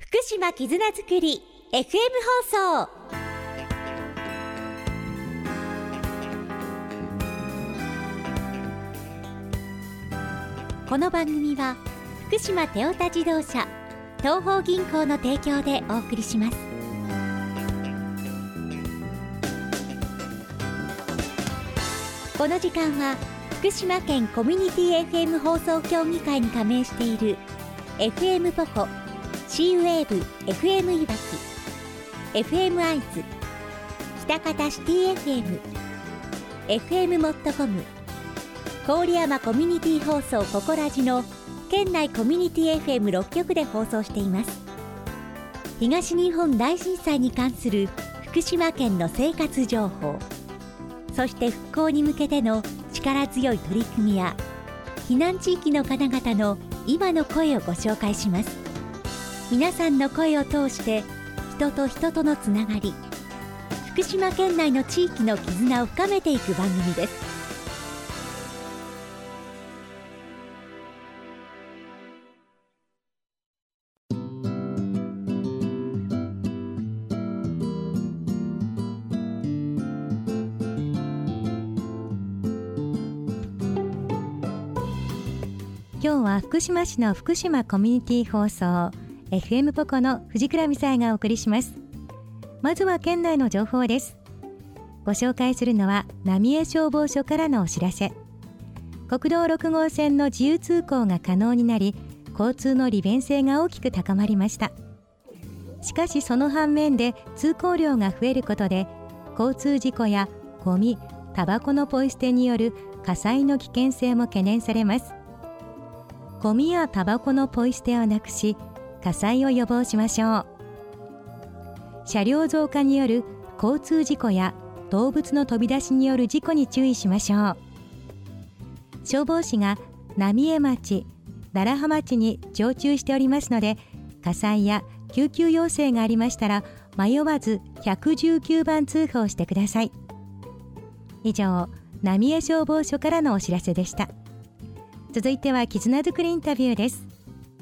福島絆づくり FM 放送。この番組は福島テオタ自動車東邦銀行の提供でお送りします。この時間は福島県コミュニティ FM 放送協議会に加盟している FM ポコ、C ウェーブ FM いわき、 FM アイズ、北方シティ FM、 FM モットコム、郡山コミュニティ放送ココラジの県内コミュニティ FM6 局で放送しています。東日本大震災に関する福島県の生活情報、そして復興に向けての力強い取り組みや避難地域の方々の今の声をご紹介します。皆さんの声を通して人と人とのつながり、福島県内の地域の絆を深めていく番組です。今日は福島市の福島コミュニティ放送 FM ポコの藤倉美沙がお送りします。まずは県内の情報です。ご紹介するのは浪江消防署からのお知らせ。国道6号線の自由通行が可能になり、交通の利便性が大きく高まりました。しかしその反面で通行量が増えることで交通事故やゴミ、タバコのポイ捨てによる火災の危険性も懸念されます。ゴミやタバコのポイ捨てをなくし、火災を予防しましょう。車両増加による交通事故や動物の飛び出しによる事故に注意しましょう。消防士が浪江町、楢葉町に常駐しておりますので、火災や救急要請がありましたら迷わず119番通報してください。以上、浪江消防署からのお知らせでした。続いては絆づくりインタビューです。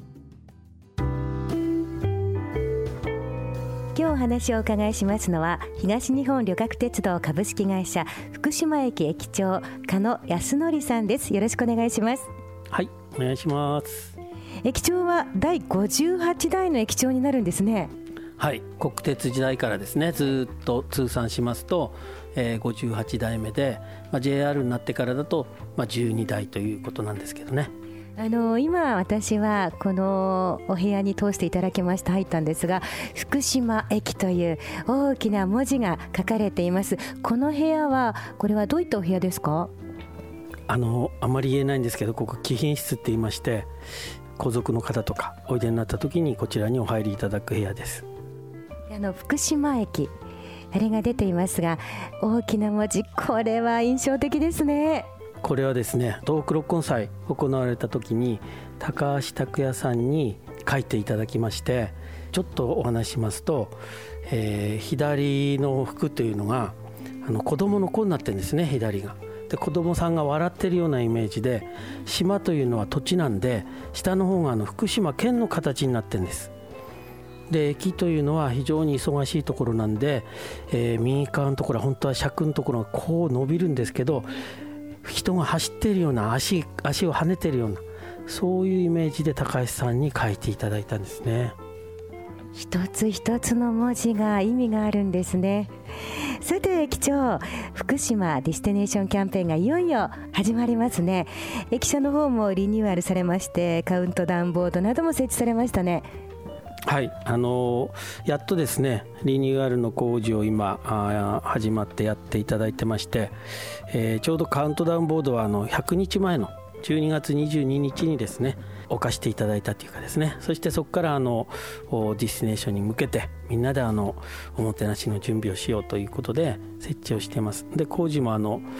今日お話をお伺いしますのは東日本旅客鉄道株式会社福島駅駅長加野康則さんです。よろしくお願いします。 はい、お願いします。 駅長は第58代の駅長になるんですね。 はい、国鉄時代からですね、ずっと通算しますと、58代目で、JR になってからだと、12代ということなんですけどね。 今私はこのお部屋に通していただきまして入ったんですが、福島駅という大きな文字が書かれています。この部屋は、これはどういったお部屋ですか？ あまり言えないんですけど、ここ貴賓室って言いまして、皇族の方とかおいでになった時にこちらにお入りいただく部屋です。 福島駅、あれが出ていますが、大きな文字、これは印象的ですね。 これはですね、東北六根祭行われた時に高橋拓也さんに書いていただきまして、ちょっとお話しますと、左の服というのが子供の子になってるんですね。左がで、子供さんが笑ってるようなイメージで、島というのは土地なんで、下の方が福島県の形になってるんです。で、駅というのは非常に忙しいところなんで、右側のところは本当は尺のところがこう伸びるんですけど、人が走っているような、足を跳ねているような、そういうイメージで高橋さんに書いていただいたんですね。 一つ一つの文字が意味があるんですね。さて駅長、福島ディスティネーションキャンペーンがいよいよ始まりますね。駅舎の方もリニューアルされまして、カウントダウンボードなども設置されましたね。 はい、やっとですね、リニューアルの工事を今始まってやっていただいてまして、ちょうどカウントダウンボードは100日前の12月22日にですね、置かしていただいたというかですね、そしてそこからディスティネーションに向けてみんなでおもてなしの準備をしようということで設置をしています。で、工事も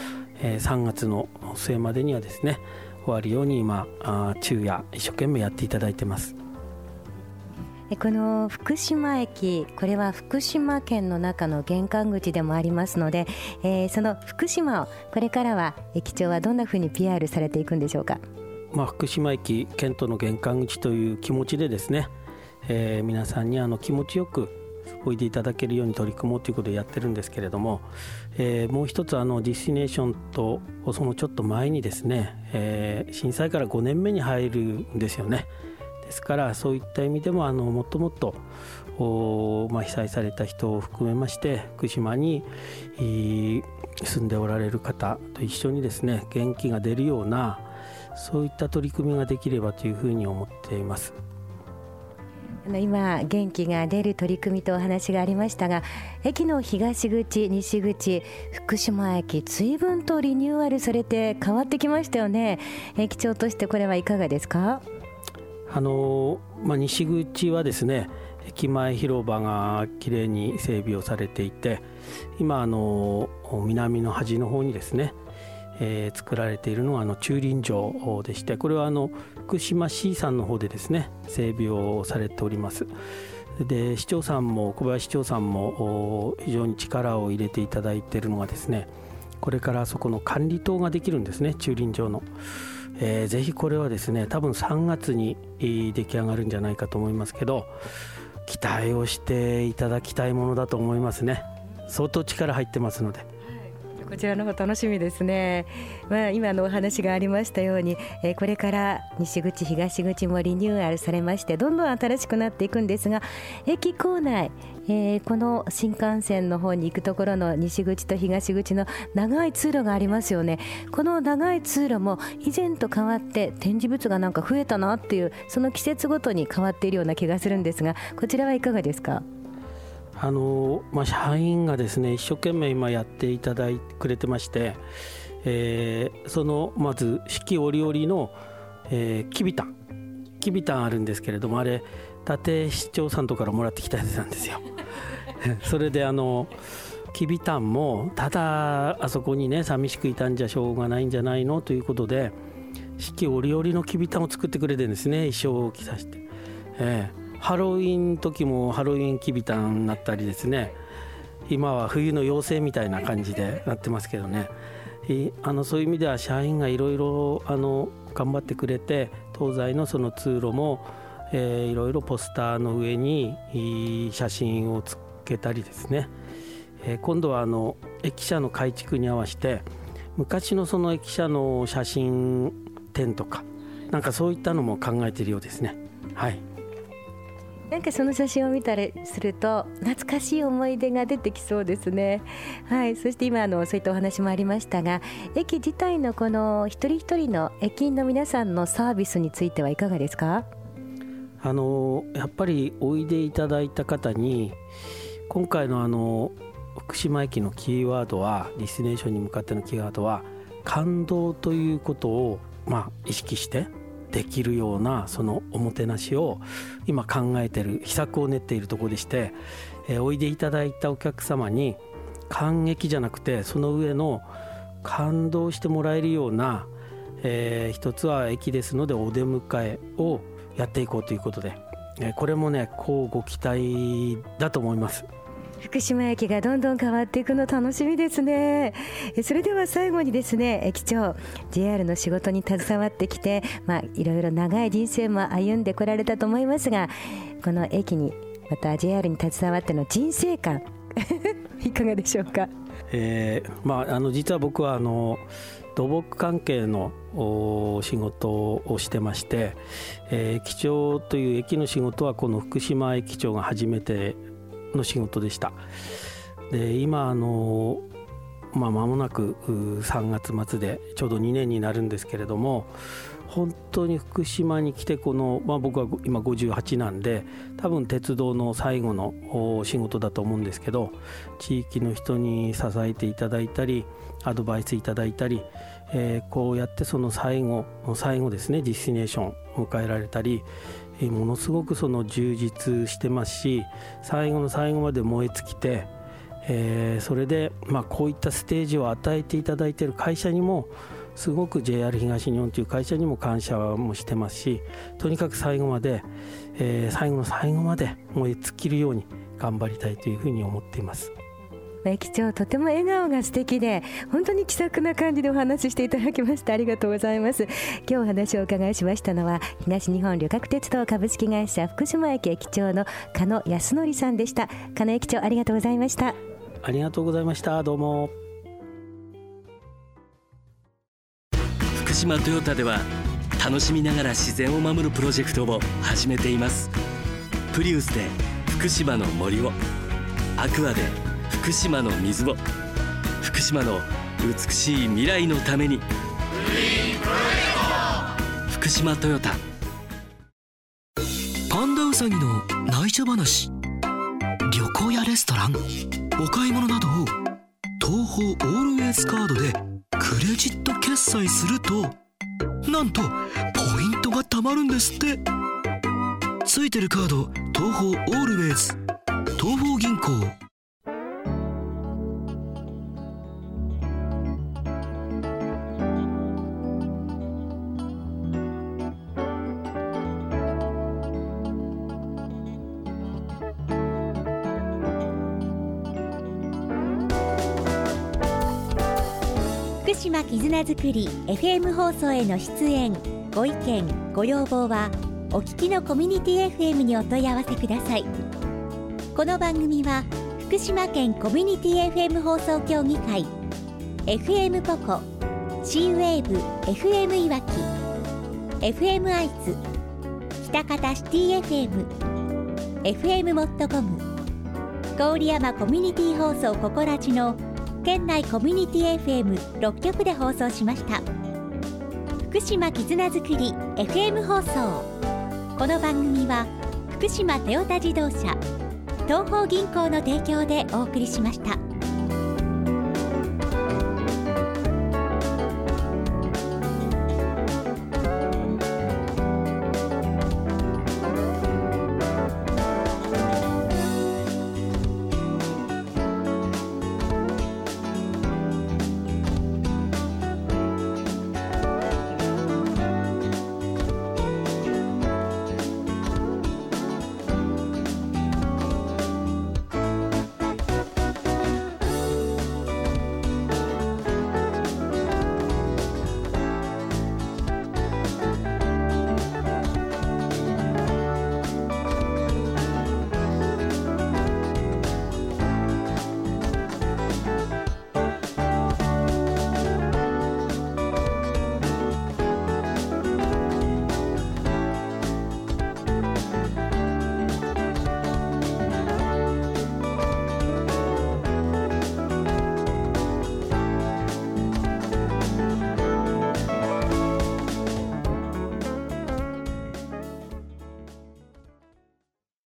3月の末までにはですね、終わるように今昼夜一生懸命やっていただいてます。 この福島駅、これは福島県の中の玄関口でもありますので、その福島をこれからは駅長はどんなふうに PR されていくんでしょうか？ 福島駅、県都の玄関口という気持ちでですね、 皆さんに気持ちよくおいでいただけるように取り組もうということでやってるんですけれども、もう一つディスティネーションとそのちょっと前にですね、震災から5年目に入るんですよね。ですからそういった意味でももっともっと被災された人を含めまして福島に住んでおられる方と一緒にですね、元気が出るようなそういった取り組みができればというふうに思っています。 今元気が出る取り組みとお話がありましたが、駅の東口西口福島駅随分とリニューアルされて変わってきましたよね。駅長としてこれはいかがですか？ 西口はですね、駅前広場がきれいに整備をされていて、今南の端の方にですね、作られているのが駐輪場でして、これは福島市さんの方でですね整備をされております。で市長さんも小林市長さんも非常に力を入れていただいているのがですね、これからそこの管理棟ができるんですね、駐輪場の。ぜひこれはですね多分3月に出来上がるんじゃないかと思いますけど、期待をしていただきたいものだと思いますね。相当力入ってますので、 こちらの方楽しみですね。今のお話がありましたように、これから西口東口もリニューアルされましてどんどん新しくなっていくんですが、駅構内、この新幹線の方に行くところの西口と東口の長い通路がありますよね。この長い通路も以前と変わって展示物がなんか増えたなっていう、その季節ごとに変わっているような気がするんですが、こちらはいかがですか？ 社員がですね一生懸命今やっていただいてくれてまして、そのまず四季折々の、きびたんあるんですけれども、あれ伊達市長さんとからもらってきたやつなんですよそれできびたんもただあそこにね寂しくいたんじゃしょうがないんじゃないのということで、四季折々のきびたんを作ってくれてるんですね、衣装を着させて。ハロウィン時もハロウィンきびたんになったりですね、今は冬の妖精みたいな感じでなってますけどね、そういう意味では社員がいろいろ頑張ってくれて、東西のその通路も、いろいろポスターの上に写真をつけたりですね、今度は駅舎の改築に合わせて昔のその駅舎の写真展とかなんかそういったのも考えているようですね。はい、 なんかその写真を見たりすると懐かしい思い出が出てきそうですね。はい、そして今そういったお話もありましたが、駅自体のこの一人一人の駅員の皆さんのサービスについてはいかがですか？ やっぱりおいでいただいた方に今回の福島駅のキーワードは、ディスティネーションに向かってのキーワードは感動ということを意識してできるようなそのおもてなしを今考えている、秘策を練っているところでして、おいでいただいたお客様に感激じゃなくてその上の感動してもらえるような、一つは駅ですのでお出迎えをやっていこうということで、これもねこうご期待だと思います。 福島駅がどんどん変わっていくの楽しみですね。それでは最後にですね、駅長 JR の仕事に携わってきて、いろいろ長い人生も歩んでこられたと思いますが、この駅にまた JR に携わっての人生観いかがでしょうか？ 実は僕は土木関係の仕事をしてまして、駅長という駅の仕事はこの福島駅長が初めての仕事でした。で今間もなく3月末でちょうど2年になるんですけれども、本当に福島に来て僕は今58なんで多分鉄道の最後の仕事だと思うんですけど、地域の人に支えていただいたりアドバイスいただいたり、こうやってその最後ですね、ディスティネーションを迎えられたり、ものすごくその充実してますし、最後の最後まで燃え尽きて、それでこういったステージを与えていただいている会社にもすごく JR 東日本という会社にも感謝もしてますし、とにかく最後まで、最後の最後まで燃え尽きるように頑張りたいというふうに思っています。 駅長、とても笑顔が素敵で本当に気さくな感じでお話ししていただきましてありがとうございます。今日お話をお伺いしましたのは東日本旅客鉄道株式会社福島駅駅長の鹿野康則さんでした。鹿野駅長、ありがとうございました。 ありがとうございました。どうも。 福島トヨタでは楽しみながら自然を守るプロジェクトを始めています。プリウスで福島の森を、アクアで福島の水を、福島の美しい未来のために、福島トヨタ。 パンダウサギの内緒話、旅行やレストラン、お買い物などを東宝オールウェイズカードでクレジット決済すると、なんとポイントが貯まるんですって。ついてるカード、東宝オールウェイズ、東宝銀行。 福島絆づくり FM 放送への出演、ご意見ご要望はお聞きのコミュニティ FM にお問い合わせください。この番組は福島県コミュニティ FM 放送協議会、 FM ポコ、 C-WAVE FM いわき、 FM アイズ、北方シティ FM、 FM モットコム、郡山コミュニティ放送ココラジの県内コミュニティ FM6 局で放送しました。福島絆づくり FM 放送。この番組は福島トヨタ自動車、東宝銀行の提供でお送りしました。